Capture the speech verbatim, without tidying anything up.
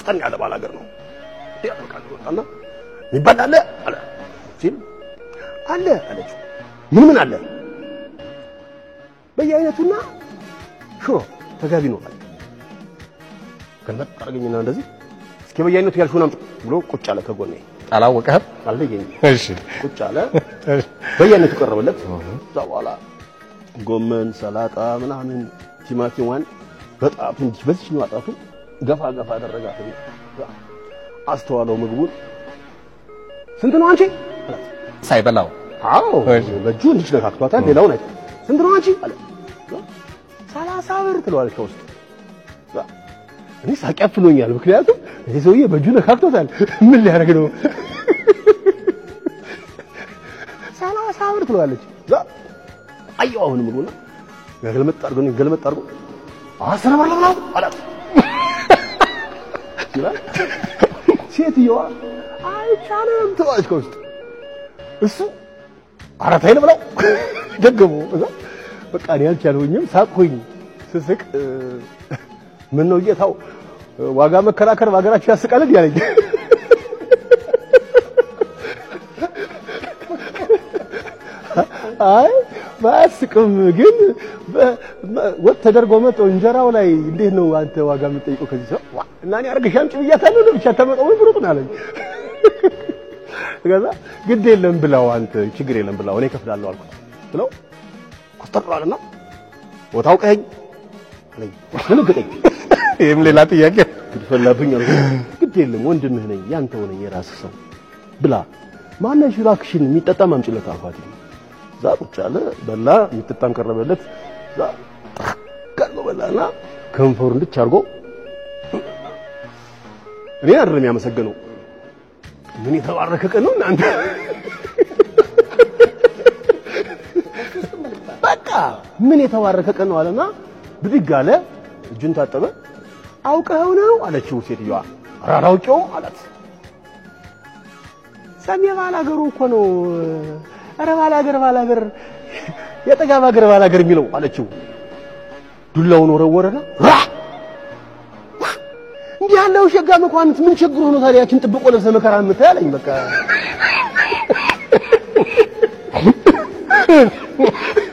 ቆፍጠን ያለ ባላገር ነው ያልቃል ወጣና ይባላል አለ ሲል አለ አለች ምን ምን አለ በየአይነቱና ሽሮ ተጋቢ ነው አለ ከመጣ አርገኝና እንደዚህ እስኪ በየአይነቱ ያልሽውን አምጥ ብሎ ቁጭ አለ ከጎኔ አላወቀህም አልደገኝ እሺ ቁጭ አለ በየአይነቱ ቀረበለት ዛዋላ ጎመን ሰላጣ ምናምን ቲማቲም በጣም እንጂ በዚህ ነው አጣቱ ገፋ ገፋ አደረጋት አስተዋለው ምግቡን ስንት ነው አንቺ ሳይበላው አዎ በእጁ እንዲህ ነካክቷታል ሌላው ነው ስንት ነው አንቺ አለ ሰላሳ ብር ትለዋለች ከውስጥ እኔ ሳቀፍሎኛል ምክንያቱም እዚህ ሰውዬ በእጁ ነካክቷታል ምን ሊያደርግ ነው ሰላሳ ብር ትለዋለች አየው አሁን ምግቡና ገልመጥ አድርጎ ነው ገልመጥ አድርጎ አስራ ብር ነው አላት ይላል ሴትየዋ አይቻልም ትለዋለች ከውስጥ እሱ አራት አይነ ብለው ደገሙ እዛ በቃ እኔ አልቻለሁኝም ሳቅሁኝ ስስቅ ምን ነው ጌታው ዋጋ መከራከር ባገራችን ያስቃል ያለኝ አይ ባስቅም ግን ወጥ ተደርጎ መጥቶ እንጀራው ላይ እንዴት ነው አንተ ዋጋ የምትጠይቀው ከዚህ ሰው እና እኔ አርገሻም ጭብያታለሁ ነው ብቻ ተመጣው ብሩጥ ነው አለኝ ከዛ ግድ የለም ብላው አንተ ችግር የለም ብላው እኔ ከፍላለሁ አልኩት ብለው ቆጠራልና ወታው ቀኝ አለኝ ምን ገጠኝ ይሄም ሌላ ጥያቄ ትፈልጋብኝ አልኩ ግድ የለም ወንድምህ ነኝ ያንተው ነኝ የራስህ ሰው ብላ ማነሽ እባክሽን የሚጠጣ ማምጭለት አልኳት ዛቁጭ አለ በላ የሚጠጣም ቀረበለት ዛ ቀርቦ በላና ከንፈሩ እንድች አርጎ እኔ አይደለም ያመሰገነው ምን የተባረከ ቀን ነው እናንተ በቃ ምን የተባረከ ቀን ነው አለና ብድግ አለ እጁን ታጠበ አውቀው ነው አለችው ሴትየዋ አራራውቂው አላት ሰሜ ባላገሩ እኮ ነው አረ ባላገር ባላገር የጠጋባ ገር ባላገር የሚለው አለችው ዱላውን ወረወረና እንዴ ያለው ሸጋ መኳንት ምን ችግሩ ነው ታዲያ ያችን ጥብቆ ለብሰ መከራ የምታያለኝ በቃ